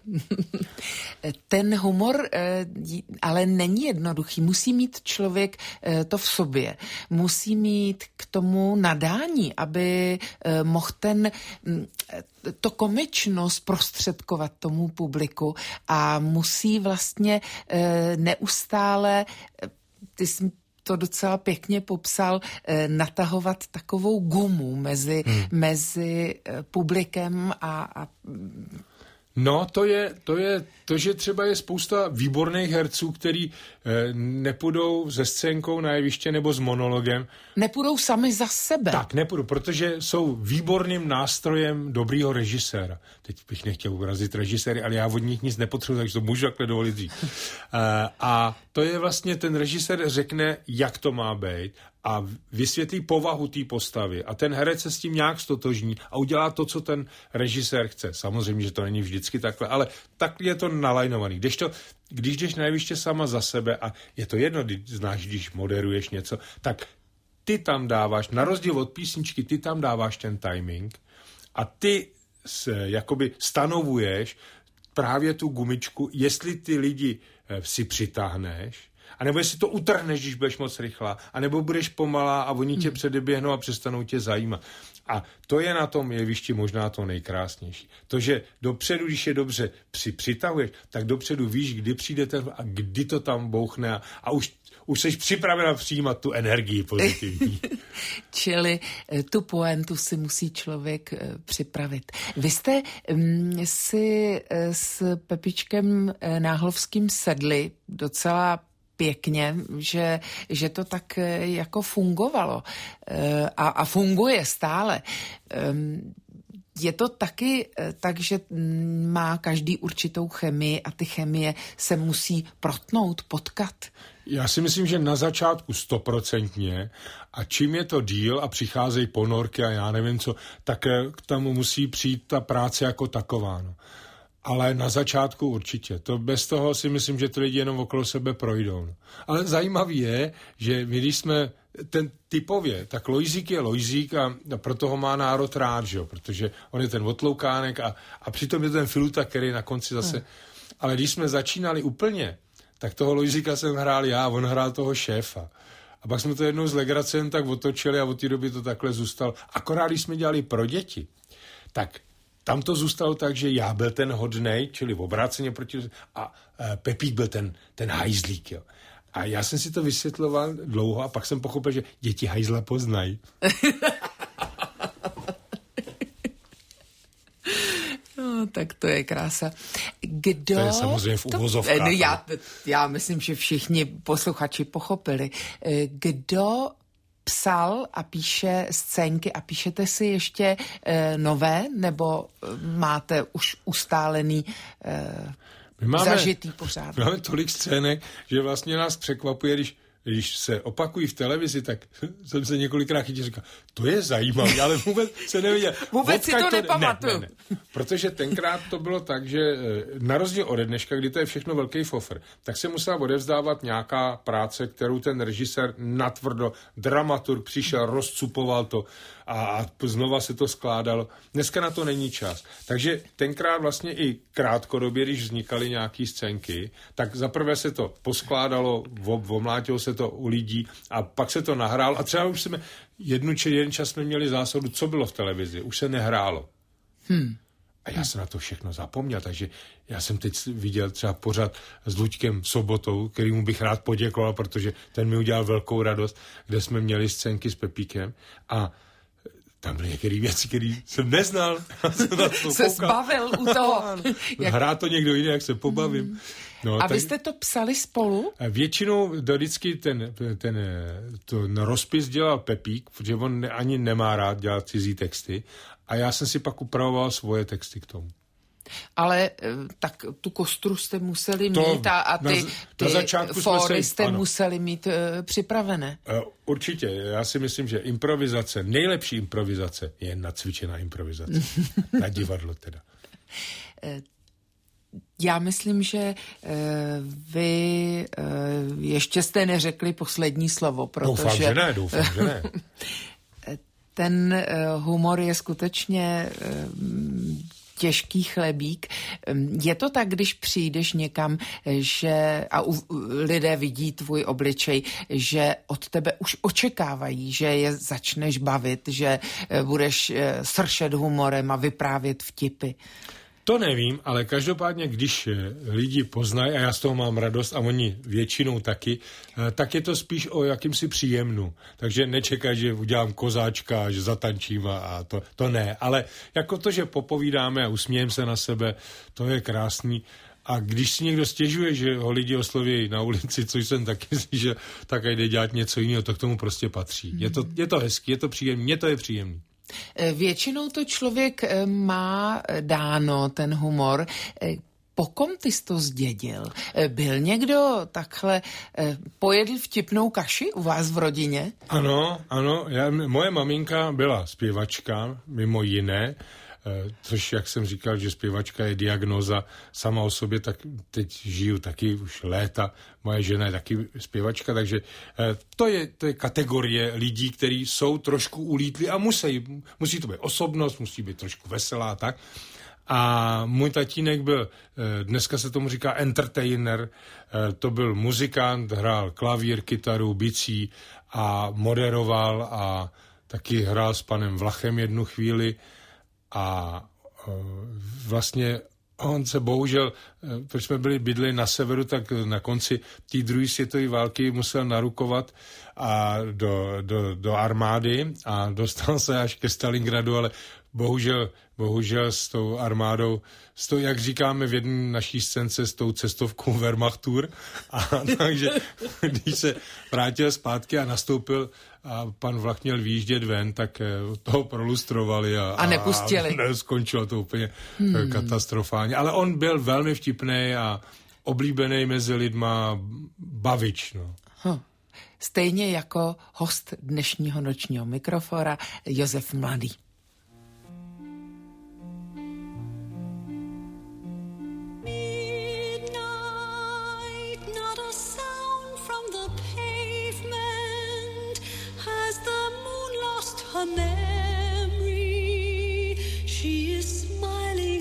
Speaker 1: Ten humor ale není jednoduchý. Musí mít člověk to v sobě. Musí mít k tomu nadání, aby mohl to komičnost prostředkovat tomu publiku a musí vlastně neustále, ty jsi to docela pěkně popsal, natahovat takovou gumu mezi publikem a
Speaker 2: No, to je to, že třeba je spousta výborných herců, který nepůjdou se scénkou na jeviště nebo s monologem.
Speaker 1: Nepůjdou sami za sebe.
Speaker 2: Tak, nepůjdou, protože jsou výborným nástrojem dobrýho režiséra. Teď bych nechtěl urazit režiséry, ale já od nich nic nepotřebuji, takže to můžu takhle dovolit říct. A to je vlastně, ten režisér řekne, jak to má být a vysvětlí povahu té postavy a ten herec se s tím nějak stotožní a udělá to, co ten režisér chce. Samozřejmě, že to není vždycky takhle, ale tak je to nalajnovaný. Když jdeš na jeviště sama za sebe a je to jedno, když moderuješ něco, tak ty tam dáváš, na rozdíl od písničky, ty tam dáváš ten timing a ty jakoby stanovuješ právě tu gumičku, jestli ty lidi si přitáhneš, anebo jestli to utrhneš, když budeš moc rychlá, anebo budeš pomalá a oni tě předeběhnou a přestanou tě zajímat. A to je na tom jevišti možná to nejkrásnější. To, že dopředu, když je dobře přitahuješ, tak dopředu víš, kdy přijde ten a kdy to tam bouchne a už jsi připravena přijímat tu energii pozitivní.
Speaker 1: Čili tu pointu si musí člověk připravit. Vy jste si s Pepičkem Náhlovským sedli docela pěkně, že to tak jako fungovalo a funguje stále. Je to taky tak, že má každý určitou chemii a ty chemie se musí protnout, potkat?
Speaker 2: Já si myslím, že na začátku 100% a čím je to díl a přicházejí ponorky a já nevím co, tak k tomu musí přijít ta práce jako taková. No. Ale na začátku určitě. To bez toho si myslím, že ty lidi jenom okolo sebe projdou. No. Ale zajímavý je, že my když jsme ten typově, tak Lojzík je Lojzík a proto ho má národ rád, že jo? Protože on je ten otloukánek a přitom je ten Filuta, který na konci zase... Ale když jsme začínali úplně, tak toho Lojzíka jsem hrál já, on hrál toho šéfa. A pak jsme to jednou s legracem tak otočili a od té doby to takhle zůstalo. Akorát, když jsme dělali pro děti, tak tam to zůstalo tak, že já byl ten hodnej, čili obráceně proti... A Pepík byl ten hajzlík, jo. A já jsem si to vysvětloval dlouho a pak jsem pochopil, že děti hajzla poznají.
Speaker 1: No, tak to je krása. Kdo...
Speaker 2: To je samozřejmě v uvozovkách.
Speaker 1: Já myslím, že všichni posluchači pochopili. Kdo psal a píše scénky a píšete si ještě nové, nebo máte už ustálený zažitý pořád?
Speaker 2: Máme tolik scének, že vlastně nás překvapuje, když se opakují v televizi, tak jsem se několikrát chytil říkal, to je zajímavé, ale vůbec se neviděl.
Speaker 1: Vůbec si to nepamatuju.
Speaker 2: Ne. Protože tenkrát to bylo tak, že na rozdíl ode dneška, kdy to je všechno velký fofr, tak se musela odevzdávat nějaká práce, kterou ten režisér natvrdo, dramaturg přišel, rozcupoval to a znova se to skládalo. Dneska na to není čas. Takže tenkrát vlastně i krátkodobě, když vznikaly nějaký scénky, tak zaprvé se to poskládalo, omlátilo se to u lidí a pak se to nahrálo a třeba už jsme jeden čas jsme měli zásadu, co bylo v televizi, už se nehrálo. A já jsem na to všechno zapomněl, takže já jsem teď viděl třeba pořad s Luďkem Sobotou, kterýmu bych rád poděkoval, protože ten mi udělal velkou radost, kde jsme měli scénky s Pepíkem a tam byly některé věci, které jsem neznal.
Speaker 1: Se zbavil u toho.
Speaker 2: Hrá to někdo jiný, jak se pobavím. No,
Speaker 1: a vy jste to psali spolu?
Speaker 2: Většinou vždycky ten rozpis dělal Pepík, protože on ani nemá rád dělat cizí texty a já jsem si pak upravoval svoje texty k tomu.
Speaker 1: Ale tak tu kostru jste museli mít a ty fóry jste museli mít připravené.
Speaker 2: Určitě. Já si myslím, že improvizace, nejlepší improvizace je nacvičená improvizace. Na divadlo teda.
Speaker 1: Já myslím, že vy ještě jste neřekli poslední slovo, protože...
Speaker 2: Doufám, že ne.
Speaker 1: Ten humor je skutečně těžký chlebík. Je to tak, když přijdeš někam, že lidé vidí tvůj obličej, že od tebe už očekávají, že je začneš bavit, že budeš sršet humorem a vyprávět vtipy?
Speaker 2: To nevím, ale každopádně, když lidi poznají, a já z toho mám radost a oni většinou taky, tak je to spíš o jakýmsi příjemnu. Takže nečekaj, že udělám kozáčka, že zatančím a to ne. Ale jako to, že popovídáme a usmějeme se na sebe, to je krásný. A když si někdo stěžuje, že ho lidi osloví na ulici, což jsem taky slyšel, tak jde dělat něco jiného, to k tomu prostě patří. Je to hezký, je to příjemný, mně to je příjemný.
Speaker 1: Většinou to člověk má dáno, ten humor. Po kom ty jsi to zdědil? Byl někdo takhle, pojedl vtipnou kaši u vás v rodině?
Speaker 2: Ano, moje maminka byla zpěvačka, mimo jiné, což, jak jsem říkal, že zpěvačka je diagnóza sama o sobě, tak teď žiju taky už léta. Moje žena je taky zpěvačka, takže to je kategorie lidí, kteří jsou trošku ulítli a musí to být osobnost, musí být trošku veselá, tak. A můj tatínek byl, dneska se tomu říká entertainer, to byl muzikant, hrál klavír, kytaru, bicí a moderoval a taky hrál s panem Vlachem jednu chvíli. A vlastně on se bohužel, protože jsme byli bydli na severu, tak na konci té druhé světové války musel narukovat a do armády a dostal se až ke Stalingradu, ale bohužel s tou armádou, jak říkáme v jedné naší scénce, s tou cestovkou Wehrmachtur. A takže když se vrátil zpátky a nastoupil a pan Vlach měl výjíždět ven, tak toho prolustrovali a
Speaker 1: nepustili.
Speaker 2: A skončilo to úplně katastrofálně. Ale on byl velmi vtipný a oblíbený mezi lidma, bavič. No.
Speaker 1: Stejně jako host dnešního nočního mikrofora Josef Mladý.
Speaker 6: Memory, she is smiling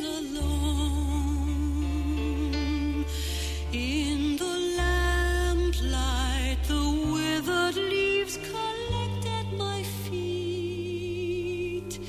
Speaker 6: alone in the lamplight. The withered leaves collect at my feet.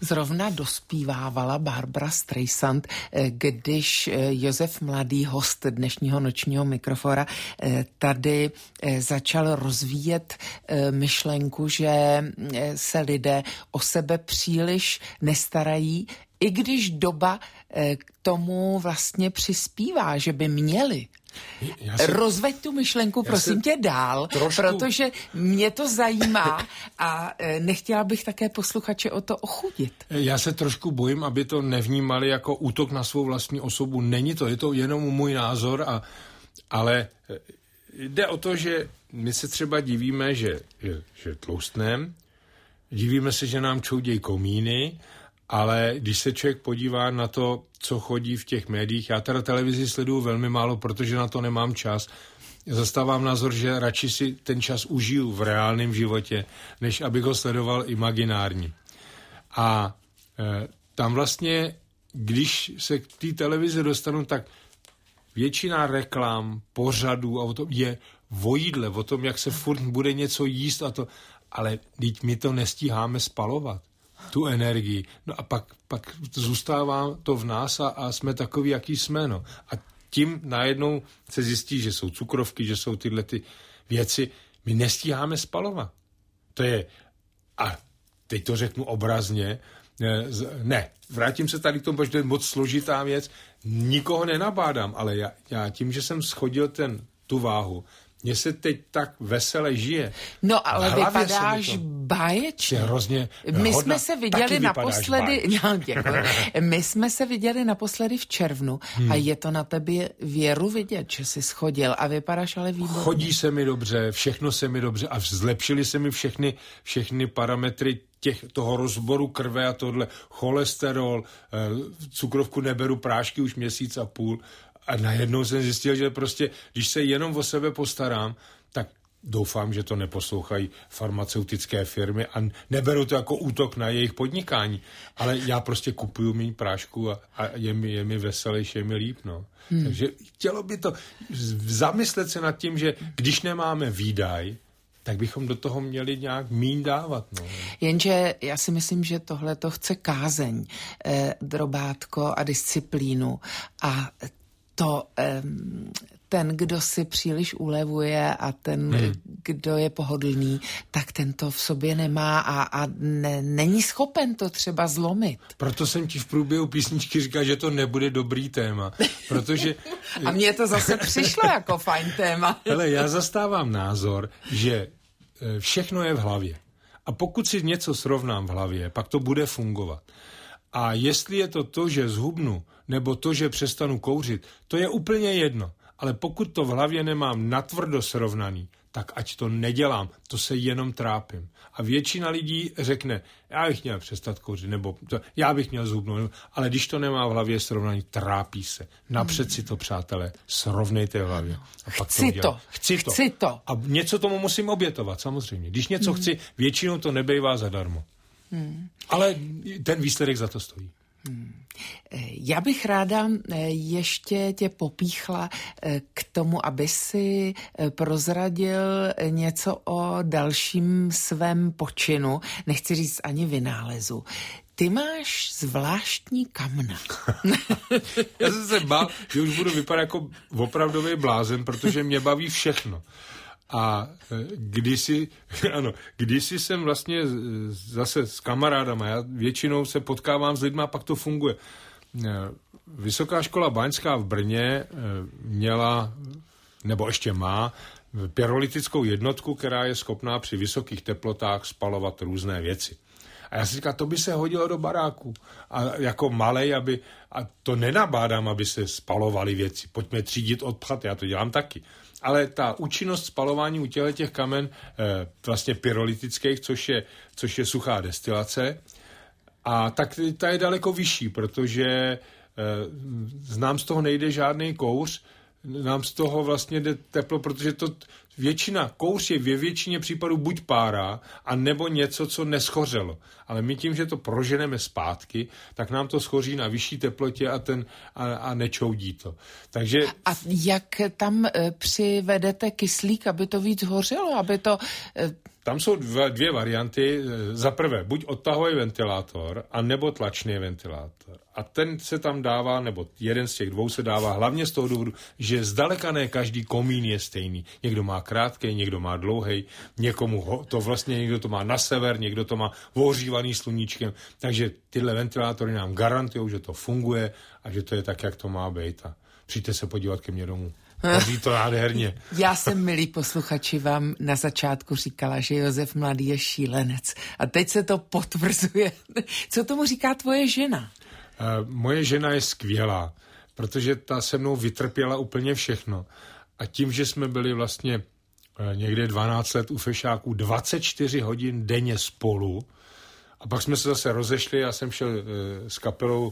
Speaker 1: Zrovna dospívávala Barbra Streisand, když Josef Mladý, host dnešního nočního mikrofona, tady začal rozvíjet myšlenku, že se lidé o sebe příliš nestarají, i když doba k tomu vlastně přispívá, že by měli. Rozveď tu myšlenku, prosím tě, dál, protože mě to zajímá a nechtěla bych také posluchače o to ochudit.
Speaker 2: Já se trošku bojím, aby to nevnímali jako útok na svou vlastní osobu. Není to, je to jenom můj názor, ale jde o to, že my se třeba divíme, že tloustneme, divíme se, že nám čoudějí komíny, ale když se člověk podívá na to, co chodí v těch médiích, já teda televizi sleduju velmi málo, protože na to nemám čas. Zastávám názor, že radši si ten čas užiju v reálném životě, než abych ho sledoval imaginárně. A tam vlastně, když se k té televizi dostanu, tak většina reklam, pořadů a o tom je o jídle, o tom, jak se furt bude něco jíst a to, ale teď my to nestíháme spalovat, tu energii. No a pak zůstává to v nás a jsme takový, jaký jsme. No. A tím najednou se zjistí, že jsou cukrovky, že jsou tyhle ty věci. My nestíháme spalovat. To je, a teď to řeknu obrazně, vrátím se tady k tomu, protože to je moc složitá věc. Nikoho nenabádám, ale já tím, že jsem schodil tu váhu, mně se teď tak vesele žije.
Speaker 1: No, ale vypadáš báječně. My jsme se viděli naposledy, my jsme se viděli naposledy v červnu a je to na tebe věru vidět, že jsi schodil a vypadáš ale výborně.
Speaker 2: Chodí se mi dobře, všechno se mi dobře a zlepšily se mi všechny parametry toho rozboru krve a tohle, cholesterol, cukrovku neberu, prášky už měsíc a půl. A najednou jsem zjistil, že prostě, když se jenom o sebe postarám, tak doufám, že to neposlouchají farmaceutické firmy a neberu to jako útok na jejich podnikání. Ale já prostě kupuju méně prášku a je mi veselější, je mi líp. No. Takže chtělo by to zamyslet se nad tím, že když nemáme výdaj, tak bychom do toho měli nějak míň dávat. No.
Speaker 1: Jenže já si myslím, že tohle to chce kázeň, drobátko a disciplínu a to ten, kdo si příliš ulevuje a ten, kdo je pohodlný, tak ten to v sobě nemá a není schopen to třeba zlomit.
Speaker 2: Proto jsem ti v průběhu písničky říkal, že to nebude dobrý téma, protože...
Speaker 1: A mně to zase přišlo jako fajn téma.
Speaker 2: Hele, já zastávám názor, že všechno je v hlavě. A pokud si něco srovnám v hlavě, pak to bude fungovat. A jestli je to, že zhubnu, nebo to, že přestanu kouřit, to je úplně jedno. Ale pokud to v hlavě nemám natvrdo srovnaný, tak ať to nedělám, to se jenom trápím. A většina lidí řekne, já bych měl přestat kouřit, nebo já bych měl zhubnout, ale když to nemá v hlavě srovnaný, trápí se. Napřed si to, přátelé, srovnejte v hlavě. A pak
Speaker 1: Chci to.
Speaker 2: A něco tomu musím obětovat, samozřejmě. Když něco chci, většinou to nebejvá zadarmo. Ale ten výsledek za to stojí.
Speaker 1: Já bych ráda ještě tě popíchla k tomu, aby si prozradil něco o dalším svém počinu, nechci říct ani vynálezu. Ty máš zvláštní kamna.
Speaker 2: Já jsem se bál, že už budu vypadat jako opravdový blázen, protože mě baví všechno. A kdysi jsem vlastně zase s kamarádama, já většinou se potkávám s lidmi a pak to funguje. Vysoká škola báňská v Brně měla, nebo ještě má, pyrolytickou jednotku, která je schopná při vysokých teplotách spalovat různé věci. A já si říkám, to by se hodilo do baráku. A jako malej, a to nenabádám, aby se spalovaly věci. Pojďme třídit odpad, já to dělám taky. Ale ta účinnost spalování u těch kamen vlastně pyrolytických, což je suchá destilace, a tak ta je daleko vyšší, protože nám z toho nejde žádný kouř, nám z toho vlastně jde teplo, protože kouř je ve většině případů buď pára, a nebo něco, co neschořelo. Ale my tím, že to proženeme zpátky, tak nám to schoří na vyšší teplotě a nečoudí to. Takže...
Speaker 1: A jak tam přivedete kyslík, aby to víc hořelo, aby to...
Speaker 2: tam jsou dvě varianty. Za prvé, buď odtahový ventilátor, anebo tlačný ventilátor. A ten se tam dává, nebo jeden z těch dvou se dává hlavně z toho důvodu, že zdaleka ne každý komín je stejný. Někdo má krátkej, někdo má dlouhej, někomu to vlastně někdo to má na sever, někdo to má ohřívaný sluníčkem. Takže tyhle ventilátory nám garantují, že to funguje a že to je tak, jak to má být. A přijďte se podívat ke mně domů. Hoří to nádherně.
Speaker 1: Já jsem, milí posluchači, vám na začátku říkala, že Josef Mladý je šílenec. A teď se to potvrzuje. Co tomu říká tvoje žena?
Speaker 2: Moje žena je skvělá, protože ta se mnou vytrpěla úplně všechno. A tím, že jsme byli vlastně někde 12 let u fešáků, 24 hodin denně spolu, a pak jsme se zase rozešli, já jsem šel s kapelou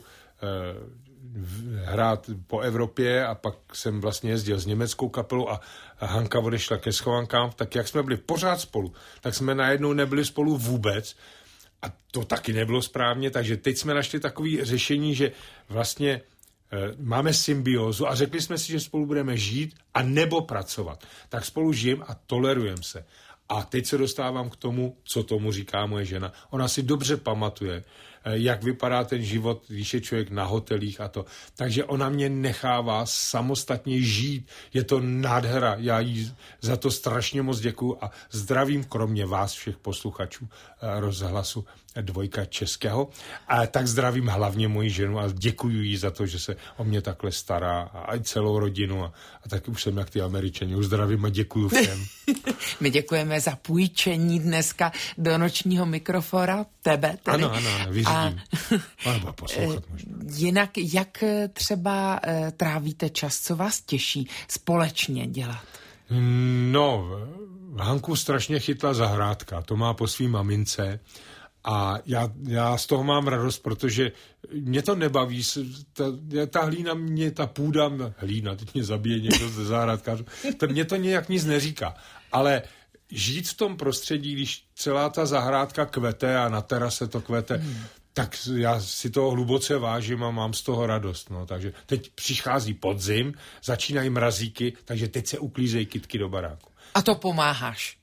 Speaker 2: hrát po Evropě a pak jsem vlastně jezdil s německou kapelou a Hanka odešla ke schovankám, tak jak jsme byli pořád spolu, tak jsme najednou nebyli spolu vůbec a to taky nebylo správně, takže teď jsme našli takové řešení, že vlastně máme symbiózu a řekli jsme si, že spolu budeme žít a nebo pracovat. Tak spolu žijeme a tolerujeme se. A teď se dostávám k tomu, co tomu říká moje žena. Ona si dobře pamatuje, jak vypadá ten život, když je člověk na hotelích a to. Takže ona mě nechává samostatně žít. Je to nádhera. Já jí za to strašně moc děkuju a zdravím kromě vás všech posluchačů rozhlasu Dvojka Českého. A tak zdravím hlavně moji ženu a děkuju jí za to, že se o mě takhle stará a celou rodinu. A taky už jsem jak ty Američani. Už zdravím a děkuju všem.
Speaker 1: My děkujeme za půjčení dneska do nočního mikrofora, tebe tedy.
Speaker 2: Ano, vyřídím. Nebo poslouchat možná.
Speaker 1: Jinak, jak třeba trávíte čas, co vás těší společně dělat?
Speaker 2: No, Hanku strašně chytla zahrádka, to má po svý mamince a já z toho mám radost, protože mě to nebaví, ta hlína mě, ta půda, hlína, teď mě zabije někdo ze zahrádkářů, mě to nějak nic neříká, ale žít v tom prostředí, když celá ta zahrádka kvete a na terase to kvete, tak já si toho hluboce vážím a mám z toho radost. No. Takže teď přichází podzim, začínají mrazíky, takže teď se uklízejí kytky do baráku.
Speaker 1: A to pomáháš?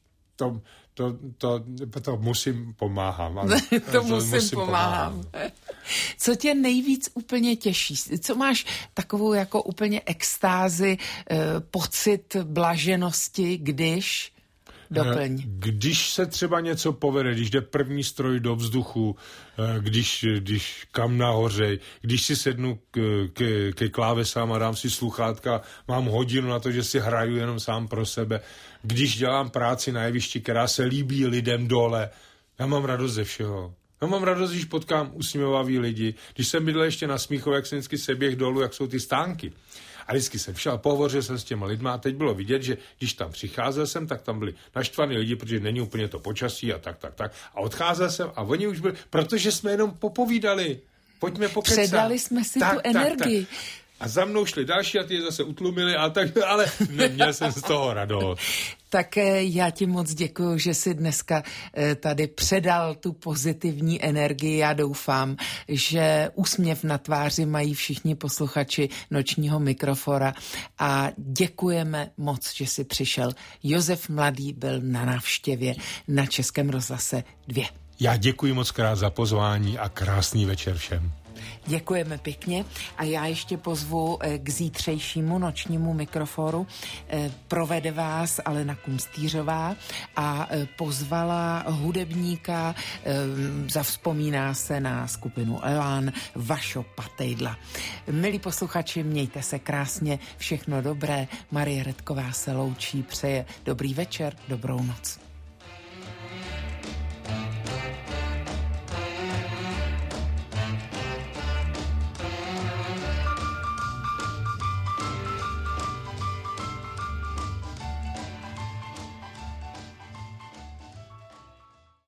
Speaker 2: To musím pomáhám.
Speaker 1: To musím pomáhám. Co tě nejvíc úplně těší? Co máš takovou jako úplně extázi, pocit blaženosti, když... Doplň.
Speaker 2: Když se třeba něco povede, když jde první stroj do vzduchu, když kam nahoře, když si sednu ke klávesám a dám si sluchátka, mám hodinu na to, že si hraju jenom sám pro sebe, když dělám práci na jevišti, která se líbí lidem dole, já mám radost ze všeho. Já mám radost, když potkám usměvavý lidi. Když jsem bydlel ještě na Smíchově, jak jsem vždycky seběh dolů, jak jsou ty stánky. A vždycky jsem šel, pohovořil jsem s těma lidma a teď bylo vidět, že když tam přicházel jsem, tak tam byli naštvaný lidi, protože není úplně to počasí a tak. A odcházel jsem a oni už byli, protože jsme jenom popovídali. Pojďme pokecat.
Speaker 1: Předali jsme si tu energii.
Speaker 2: Tak. A za mnou šli další a ty je zase utlumili, ale neměl jsem z toho radost.
Speaker 1: Tak já ti moc děkuju, že jsi dneska tady předal tu pozitivní energii. Já doufám, že úsměv na tváři mají všichni posluchači nočního mikrofora a děkujeme moc, že jsi přišel. Josef Mladý byl na návštěvě na Českém rozhlase 2.
Speaker 2: Já děkuji moc krát za pozvání a krásný večer všem.
Speaker 1: Děkujeme pěkně a já ještě pozvu k zítřejšímu nočnímu mikrofonu. Provede vás Alena Kunstýřová a pozvala hudebníka, zavzpomíná se na skupinu Elán, Vašo Patejdla. Milí posluchači, mějte se krásně, všechno dobré. Marie Redková se loučí, přeje dobrý večer, dobrou noc.